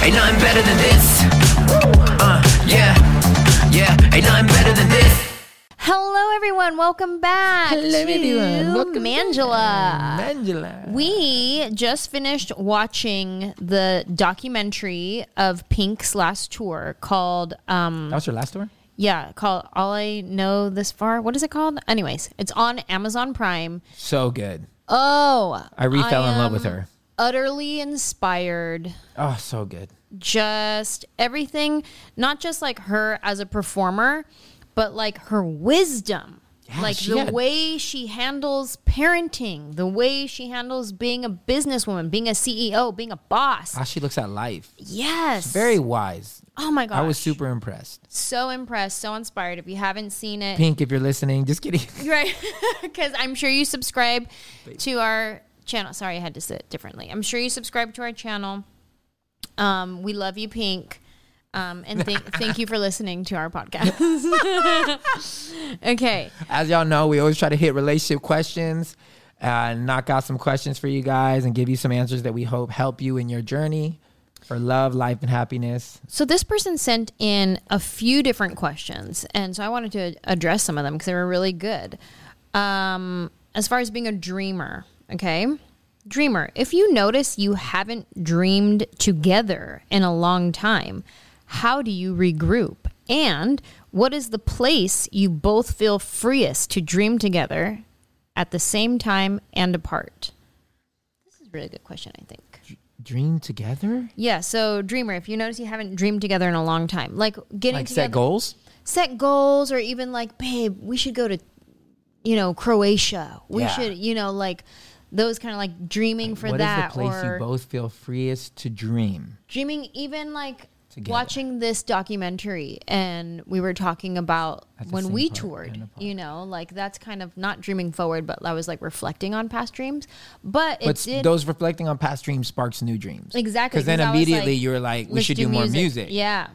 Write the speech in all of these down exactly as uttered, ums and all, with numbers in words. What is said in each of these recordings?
ain't nothing better than this. Uh, yeah, yeah, ain't nothing better than this. Hello, everyone. Welcome back Hello, to everyone. Welcome Mangela. Mangela. We just finished watching the documentary of Pink's last tour called, um, That was your last tour? yeah, called All I Know This Far. What is it called? Anyways, it's on Amazon Prime. So good. Oh, I re-fell I in love am with her. Utterly inspired. Oh, so good. Just everything, not just like her as a performer, but like her wisdom. Yeah, like she the had- way she handles parenting, the way she handles being a businesswoman, being a C E O, being a boss. How she looks at life. Yes. Very wise. Oh my gosh. I was super impressed. So impressed, so inspired. If you haven't seen it, Pink, if you're listening, just kidding. right? Because I'm sure you subscribe to our channel. Sorry, I had to say it differently. I'm sure you subscribe to our channel. Um, we love you, Pink. Um, and th- thank you for listening to our podcast. Okay. As y'all know, we always try to hit relationship questions, uh, knock out some questions for you guys, and give you some answers that we hope help you in your journey for love, life, and happiness. So this person sent in a few different questions, and so I wanted to address some of them because they were really good. Um, as far as being a dreamer, okay? Dreamer, if you notice you haven't dreamed together in a long time, how do you regroup? And what is the place you both feel freest to dream together at the same time and apart? This is a really good question, I think. Dream together? Yeah, so dreamer, if you notice you haven't dreamed together in a long time, like getting Like together, set goals? set goals, or even like, babe, we should go to, you know, Croatia. We Yeah. should, you know, like those kind of like dreaming for What is that, the place or you both feel freest to dream? dreaming, even like Together. watching this documentary, and we were talking about At the when same we part toured, and apart. you know, like that's kind of not dreaming forward, but I was like reflecting on past dreams. But it But did those reflecting on past dreams sparks new dreams. exactly Because then 'cause I was immediately like, you're like, we let's should do, more music. Yeah.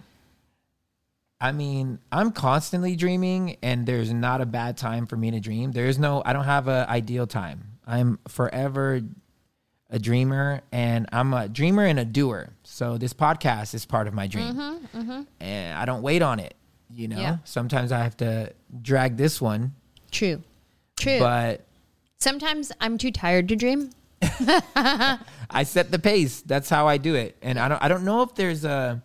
I mean, I'm constantly dreaming, and there's not a bad time for me to dream. There's no, I don't have an ideal time. I'm forever a dreamer, and I'm a dreamer and a doer. So this podcast is part of my dream, Mm-hmm, mm-hmm. and I don't wait on it. You know, Yeah. sometimes I have to drag this one, True. True. but Sometimes I'm too tired to dream. I set the pace. That's how I do it. And I don't, I don't know if there's a,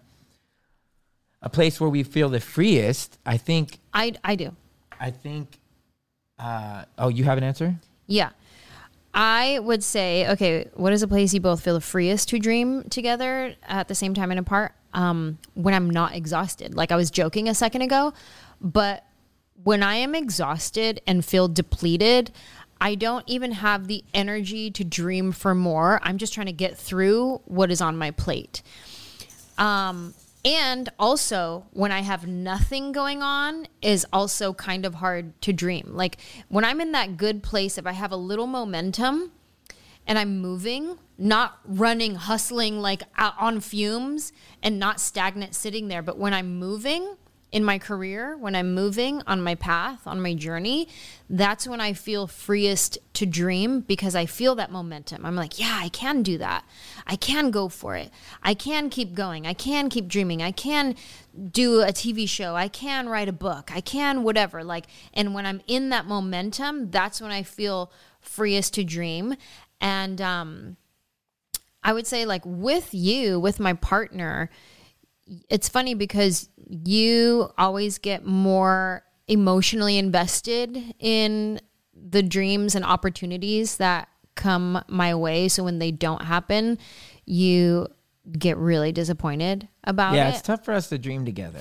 a place where we feel the freest. I think, I, I do. I think, uh, oh, you have an answer? Yeah. I would say, okay, what is a place you both feel the freest to dream together at the same time and apart? Um, when I'm not exhausted. Like I was joking a second ago, but when I am exhausted and feel depleted, I don't even have the energy to dream for more. I'm just trying to get through what is on my plate. Um, and also when I have nothing going on is also kind of hard to dream. Like when I'm in that good place, if I have a little momentum and I'm moving, not running, hustling, like out on fumes and not stagnant sitting there. But when I'm moving in my career, when I'm moving on my path, on my journey, that's when I feel freest to dream because I feel that momentum. I'm like, yeah, I can do that. I can go for it. I can keep going. I can keep dreaming. I can do a T V show. I can write a book. I can whatever. Like, and when I'm in that momentum, that's when I feel freest to dream. And um, I would say like with you, with my partner, it's funny because you always get more emotionally invested in the dreams and opportunities that come my way. So when they don't happen, you get really disappointed about yeah, it. it's tough for us to dream together.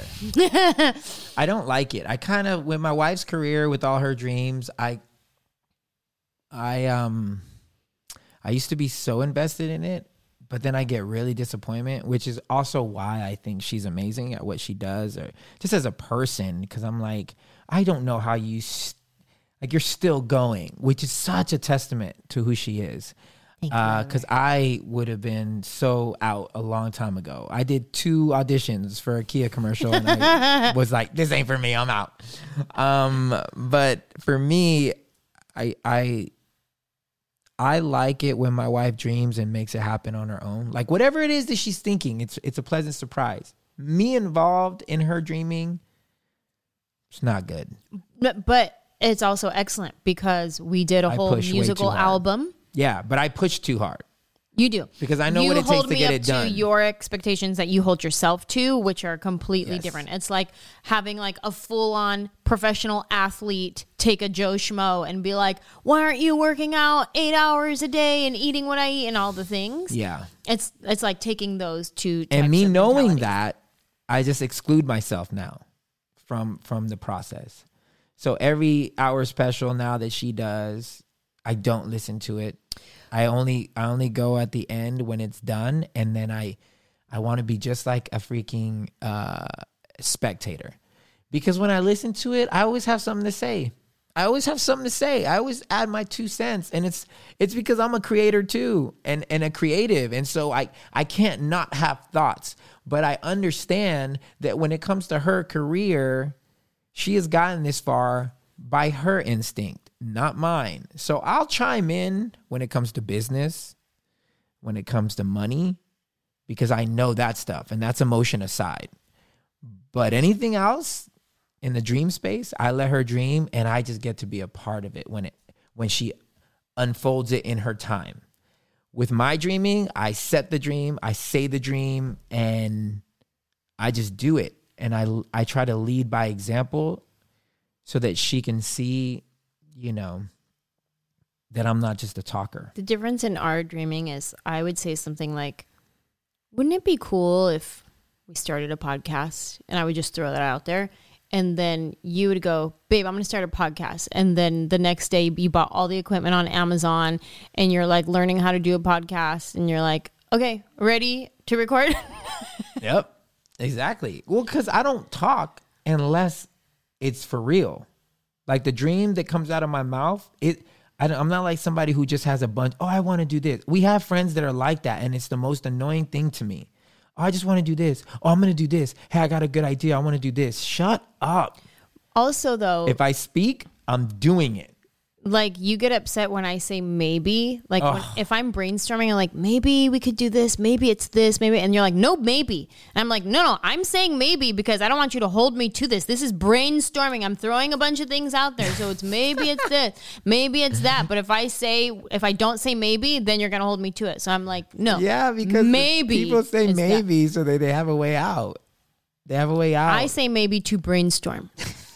I don't like it. I kind of, with my wife's career, with all her dreams, I, I, um, I used to be so invested in it, but then I get really disappointment, which is also why I think she's amazing at what she does, or just as a person, because I'm like, I don't know how you, st- like you're still going, which is such a testament to who she is. Because uh, I would have been so out a long time ago. I did two auditions for a Kia commercial, and I was like, "This ain't for me. I'm out." Um, but for me, I I I like it when my wife dreams and makes it happen on her own. Like whatever it is that she's thinking, it's it's a pleasant surprise. Me involved in her dreaming, it's not good. But, but it's also excellent because we did a I whole push way musical too hard. album. Yeah, but I push too hard. You do. Because I know you what it takes hold to me get up it done. To your expectations that you hold yourself to, which are completely Yes. different. It's like having like a full-on professional athlete take a Joe Schmo and be like, "Why aren't you working out eight hours a day and eating what I eat and all the things?" Yeah. It's it's like taking those two. And types me of knowing mentalities. that, I just exclude myself now from from the process. So every hour special now that she does, I don't listen to it. I only I only go at the end when it's done, and then I I want to be just like a freaking uh, spectator, because when I listen to it, I always have something to say. I always have something to say. I always add my two cents, and it's it's because I'm a creator too, and and a creative, and so I I can't not have thoughts. But I understand that when it comes to her career, she has gotten this far by her instinct, not mine. So I'll chime in when it comes to business, when it comes to money, because I know that stuff, and that's emotion aside. But anything else in the dream space, I let her dream, and I just get to be a part of it when it when she unfolds it in her time. With my dreaming, I set the dream, I say the dream, and I just do it. And I I try to lead by example so that she can see, you know, that I'm not just a talker. The difference in our dreaming is I would say something like, wouldn't it be cool if we started a podcast? And I would just throw that out there. And then you would go, babe, I'm going to start a podcast. And then the next day you bought all the equipment on Amazon and you're like learning how to do a podcast. And you're like, okay, ready to record? Yep, exactly. Well, because I don't talk unless it's for real. Like the dream that comes out of my mouth, it. I don't, I'm not like somebody who just has a bunch. Oh, I want to do this. We have friends that are like that, and it's the most annoying thing to me. Oh, I just want to do this. Oh, I'm going to do this. Hey, I got a good idea. I want to do this. Shut up. Also, though, If I speak, I'm doing it. like you get upset when I say maybe. Like when, Ugh. if I'm brainstorming, I'm like, maybe we could do this. Maybe it's this. Maybe. And you're like, no, maybe. And I'm like, no, no, I'm saying maybe because I don't want you to hold me to this. This is brainstorming. I'm throwing a bunch of things out there. So it's maybe it's this. Maybe it's that. But if I say, if I don't say maybe, then you're going to hold me to it. So I'm like, no. Yeah, because maybe people say it's that. maybe so that they have a way out. They have a way out. I say maybe to brainstorm.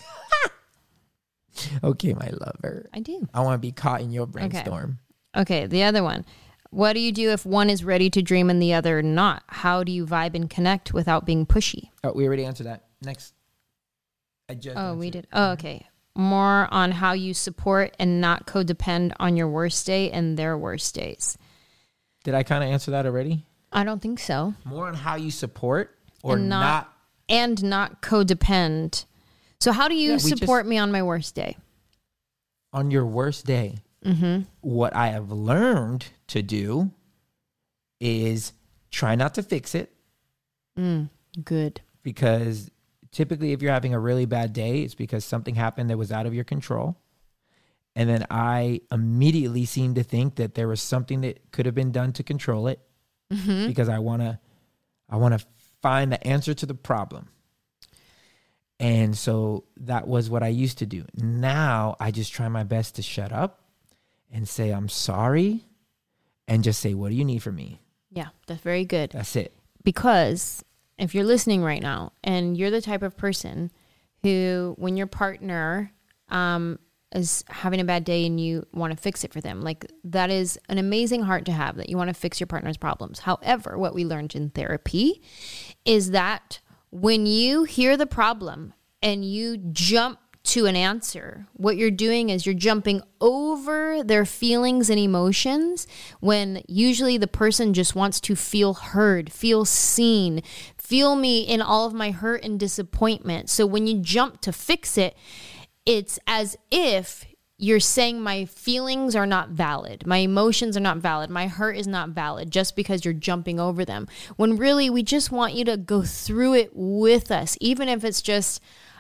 Okay, my lover. I do. I want to be caught in your brainstorm. Okay, the other one. What do you do if one is ready to dream and the other not? How do you vibe and connect without being pushy? Oh, we already answered that. Next. I just Oh, we answered. did. Oh, okay. More on how you support and not codepend on your worst day and their worst days. Did I kind of answer that already? I don't think so. More on how you support or And not- not. And not codepend. So how do you Yeah, we support just- me on my worst day? On your worst day. Mm-hmm. What I have learned to do is try not to fix it, Mm, good. because typically if you're having a really bad day, it's because something happened that was out of your control. And then I immediately seem to think that there was something that could have been done to control it, Mm-hmm. because I want to I want to find the answer to the problem. And so that was what I used to do. Now I just try my best to shut up and say, I'm sorry, and just say, what do you need from me? Yeah, that's very good. That's it. Because if you're listening right now and you're the type of person who, when your partner um, is having a bad day and you want to fix it for them, like that is an amazing heart to have, that you want to fix your partner's problems. However, what we learned in therapy is that when you hear the problem and you jump to an answer, what you're doing is you're jumping over their feelings and emotions, when usually the person just wants to feel heard, feel seen, feel me in all of my hurt and disappointment. So when you jump to fix it, it's as if you're saying my feelings are not valid, my emotions are not valid, my hurt is not valid, just because you're jumping over them. When really we just want you to go through it with us, even if it's just,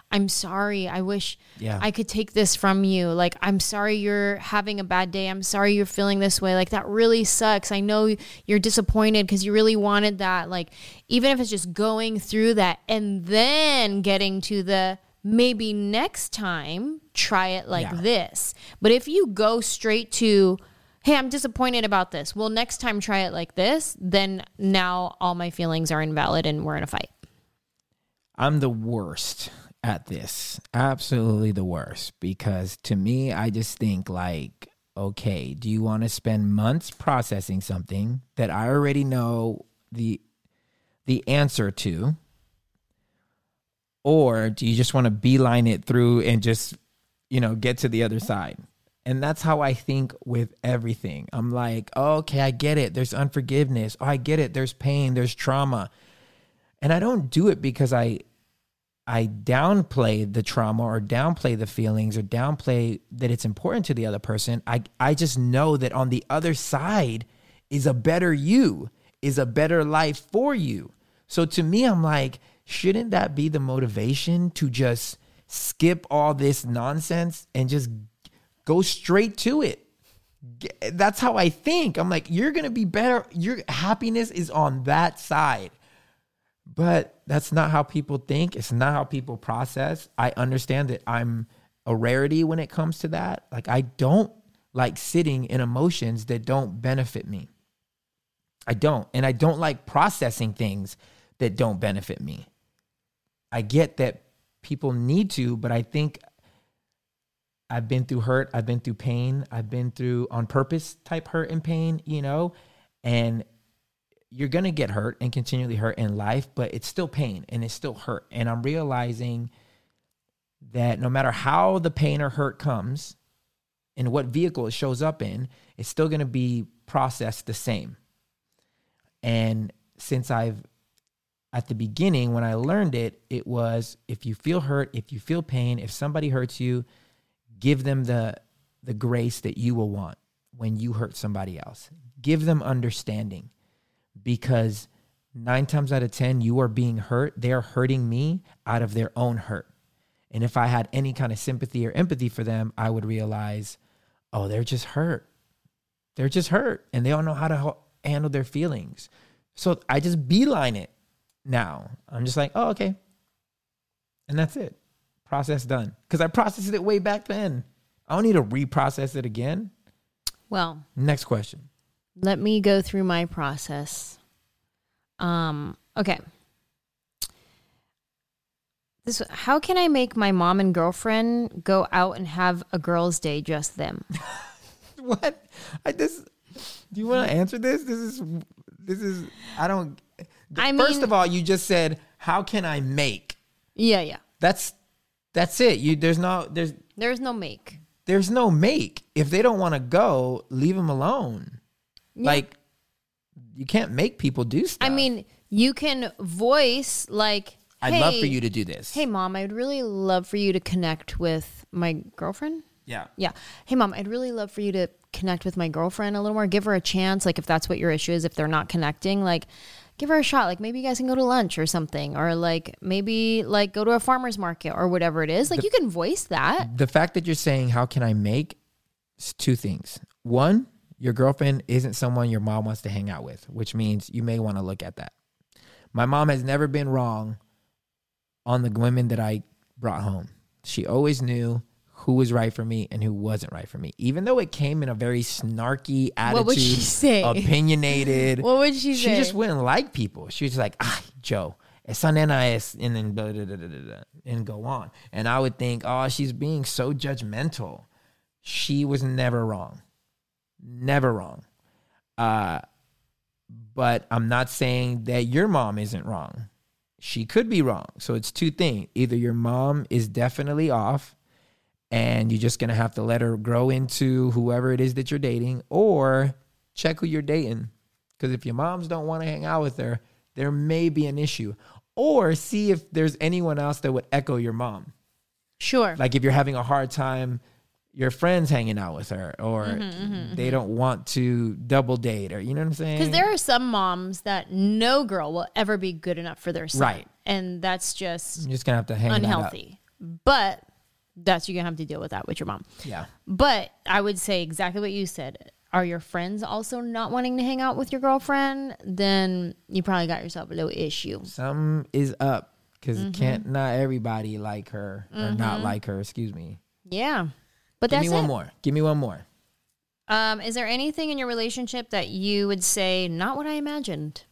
I'm sorry. I wish Yeah. I could take this from you. Like, I'm sorry you're having a bad day. I'm sorry you're feeling this way. Like, that really sucks. I know you're disappointed because you really wanted that. Like, even if it's just going through that and then getting to the maybe next time, try it like Yeah. this. But if you go straight to, hey, I'm disappointed about this. Well, next time try it like this. Then now all my feelings are invalid and we're in a fight. I'm the worst at this. Absolutely the worst. Because to me, I just think like, okay, do you want to spend months processing something that I already know the the answer to? Or do you just want to beeline it through and just, you know, get to the other side? And that's how I think with everything. I'm like, oh, okay, I get it. There's unforgiveness. Oh, I get it. There's pain. There's trauma. And I don't do it because I I downplay the trauma or downplay the feelings or downplay that it's important to the other person. I, I just know that on the other side is a better you, is a better life for you. So to me, I'm like, shouldn't that be the motivation to just skip all this nonsense and just go straight to it? That's how I think. I'm like, you're going to be better. Your happiness is on that side. But that's not how people think. It's not how people process. I understand that I'm a rarity when it comes to that. Like, I don't like sitting in emotions that don't benefit me. I don't. And I don't like processing things that don't benefit me. I get that people need to, but I think I've been through hurt. I've been through pain. I've been through on purpose type hurt and pain, you know, and you're going to get hurt and continually hurt in life, but it's still pain and it's still hurt. And I'm realizing that no matter how the pain or hurt comes and what vehicle it shows up in, it's still going to be processed the same. And since I've, at the beginning, when I learned it, it was if you feel hurt, if you feel pain, if somebody hurts you, give them the, the grace that you will want when you hurt somebody else. Give them understanding. Because nine times out of ten, you are being hurt. They're hurting me out of their own hurt. And if I had any kind of sympathy or empathy for them, I would realize, oh, they're just hurt. They're just hurt. And they don't know how to ho- handle their feelings. So I just beeline it now. I'm just like, oh, okay. And that's it. Process done. Because I processed it way back then. I don't need to reprocess it again. Well, next question. Let me go through my process. Um, okay. This, how can I make my mom and girlfriend go out and have a girls' day, just them? What? I just. Do you want to answer this? This is. This is. I don't. I first mean, of all, you just said, "How can I make?" Yeah, yeah. That's. That's it. You. There's no. There's. There's no make. There's no make. If they don't want to go, leave them alone. Yeah. Like, you can't make people do stuff. I mean, you can voice like, I'd hey, love for you to do this. Hey, Mom, I'd really love for you to connect with my girlfriend. Yeah. Yeah. Hey, Mom, I'd really love for you to connect with my girlfriend a little more. Give her a chance. Like, if that's what your issue is, if they're not connecting, like, give her a shot. Like, maybe you guys can go to lunch or something. Or, like, maybe, like, go to a farmer's market or whatever it is. Like, the, you can voice that. The fact that you're saying, how can I make, is two things. One, your girlfriend isn't someone your mom wants to hang out with, which means you may want to look at that. My mom has never been wrong on the women that I brought home. She always knew who was right for me and who wasn't right for me, even though it came in a very snarky attitude. What would she say? Opinionated. What would she say? She just wouldn't like people. She was like, ah, Joe, esa nena es, and then blah, blah, blah, blah, blah, and go on. And I would think, oh, she's being so judgmental. She was never wrong. Never wrong. Uh, but I'm not saying that your mom isn't wrong. She could be wrong. So it's two things. Either your mom is definitely off and you're just going to have to let her grow into whoever it is that you're dating, or check who you're dating. Because if your moms don't want to hang out with her, there may be an issue. Or see if there's anyone else that would echo your mom. Sure. Like if you're having a hard time, your friends hanging out with her, or mm-hmm, mm-hmm, they don't want to double date, or you know what I'm saying? Because there are some moms that no girl will ever be good enough for their son. Right. And that's just I'm just going to have to hang unhealthy. but that's, you're going to have to deal with that with your mom. Yeah. But I would say exactly what you said. Are your friends also not wanting to hang out with your girlfriend? Then you probably got yourself a little issue. Some is up because mm-hmm. can't not everybody like her or mm-hmm. not like her. Excuse me. Yeah. But Give that's me one it. more. Give me one more. Um, is there anything in your relationship that you would say, not what I imagined?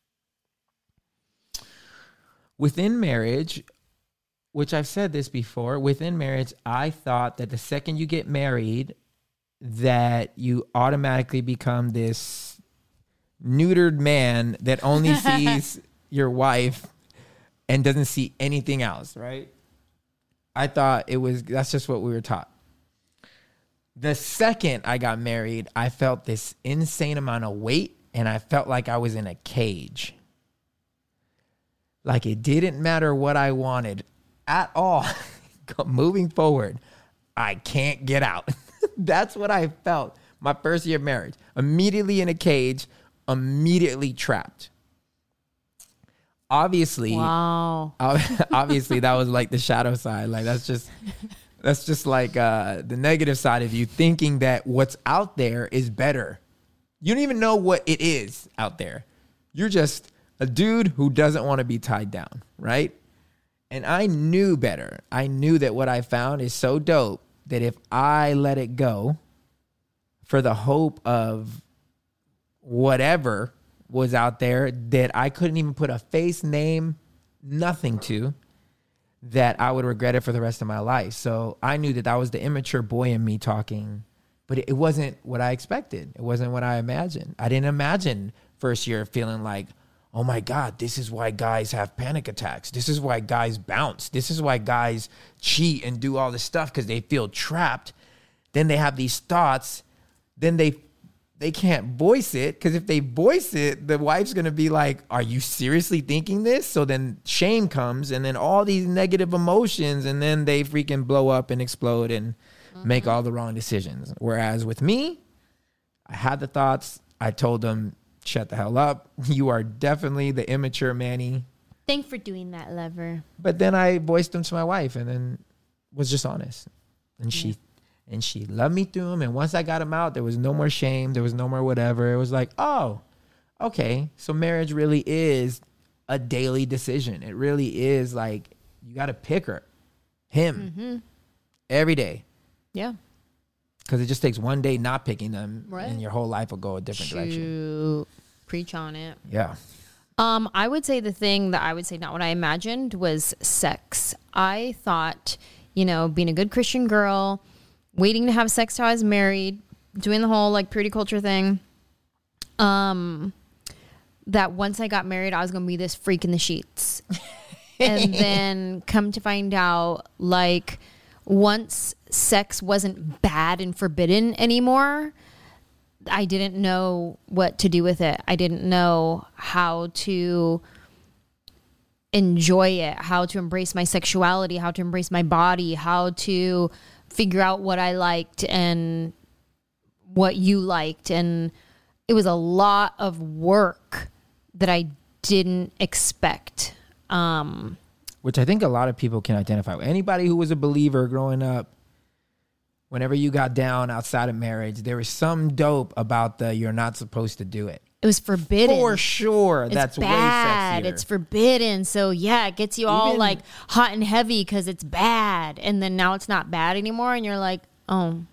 Within marriage, which I've said this before, within marriage, I thought that the second you get married, that you automatically become this neutered man that only sees your wife and doesn't see anything else, right? I thought it was, that's just what we were taught. The second I got married, I felt this insane amount of weight and I felt like I was in a cage. Like it didn't matter what I wanted at all. Moving forward, I can't get out. That's what I felt my first year of marriage. Immediately in a cage, immediately trapped. Obviously, wow. obviously that was like the shadow side. Like that's just that's just like uh, the negative side of you thinking that what's out there is better. You don't even know what it is out there. You're just a dude who doesn't want to be tied down, right? And I knew better. I knew that what I found is so dope that if I let it go for the hope of whatever was out there that I couldn't even put a face, name, nothing to, that I would regret it for the rest of my life. So I knew that that was the immature boy in me talking, but it wasn't what I expected. It wasn't what I imagined. I didn't imagine first year feeling like, oh my God, this is why guys have panic attacks. This is why guys bounce. This is why guys cheat and do all this stuff because they feel trapped. Then they have these thoughts. Then they they can't voice it because if they voice it, the wife's going to be like, are you seriously thinking this? So then shame comes and then all these negative emotions and then they freaking blow up and explode and mm-hmm. make all the wrong decisions. Whereas with me, I had the thoughts. I told them, shut the hell up. You are definitely the immature Manny. Thanks for doing that, lover. But then I voiced them to my wife and then was just honest. And she yeah. and she loved me through them. And once I got them out, there was no more shame. There was no more whatever. It was like, oh, okay. So marriage really is a daily decision. It really is like you got to pick her, him, mm-hmm. every day. Yeah. Because it just takes one day not picking them, right. and your whole life will go a different Shoot. direction. Preach on it. Yeah. Um, I would say the thing that I would say not what I imagined was sex. I thought, you know, being a good Christian girl, waiting to have sex till I was married, doing the whole like purity culture thing, um, that once I got married, I was going to be this freak in the sheets. And then come to find out, like, once sex wasn't bad and forbidden anymore, I didn't know what to do with it. I didn't know how to enjoy it, how to embrace my sexuality, how to embrace my body, how to figure out what I liked and what you liked. And it was a lot of work that I didn't expect. Um, Which I think a lot of people can identify with. Anybody who was a believer growing up, whenever you got down outside of marriage, there was some dope about the you're not supposed to do it. It was forbidden. For sure. It's That's bad. way sexier. It's forbidden. So yeah, it gets you all Even, like hot and heavy because it's bad. And then now it's not bad anymore. And you're like, oh.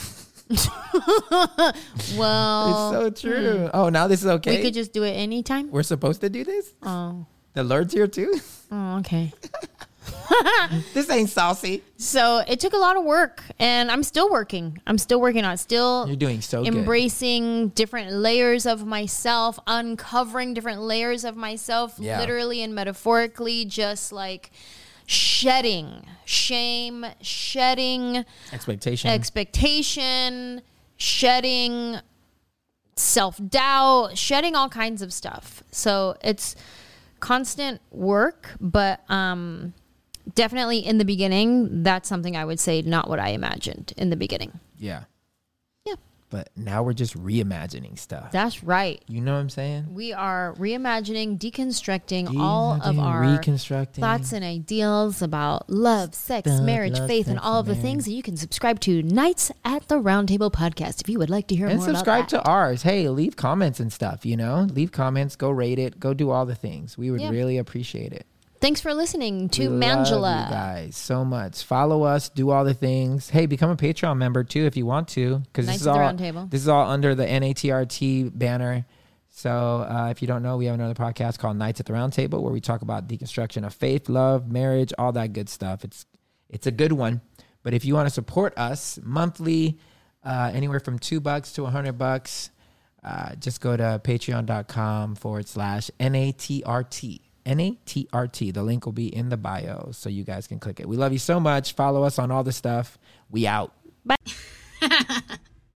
Well. It's so true. Hmm. Oh, now this is okay? We could just do it anytime? We're supposed to do this? Oh. The Lord's here too? Oh, okay. This ain't saucy. So it took a lot of work, and I'm still working. I'm still working on it. Still, you're doing so good. Embracing different layers of myself, uncovering different layers of myself, yeah. literally and metaphorically, just like shedding shame, shedding expectation, expectation, shedding self-doubt, shedding all kinds of stuff. So it's constant work, but um, definitely in the beginning, that's something I would say not what I imagined in the beginning. Yeah. Yeah. but now we're just reimagining stuff. That's right. You know what I'm saying? We are reimagining, deconstructing all of our reconstructing thoughts and ideals about love, sex, Stuff, marriage, love, faith, and sex, all of the marriage. things that you can subscribe to Nights at the Roundtable podcast if you would like to hear and more subscribe about that. to ours. Hey, leave comments and stuff, you know? Leave comments, go rate it, go do all the things. We would Yeah. really appreciate it. Thanks for listening to we Mangela. love you guys so much. Follow us, do all the things. Hey, become a Patreon member too if you want to, because this Knights is of the all Round Table. this is all under the N A T R T banner. So uh, if you don't know, we have another podcast called Nights at the Round Table where we talk about deconstruction of faith, love, marriage, all that good stuff. It's it's a good one. But if you want to support us monthly, uh, anywhere from two bucks to a hundred bucks, uh, just go to patreon.com forward slash N A T R T. N A T R T. The link will be in the bio so you guys can click it. We love you so much. Follow us on all the stuff. We out. Bye.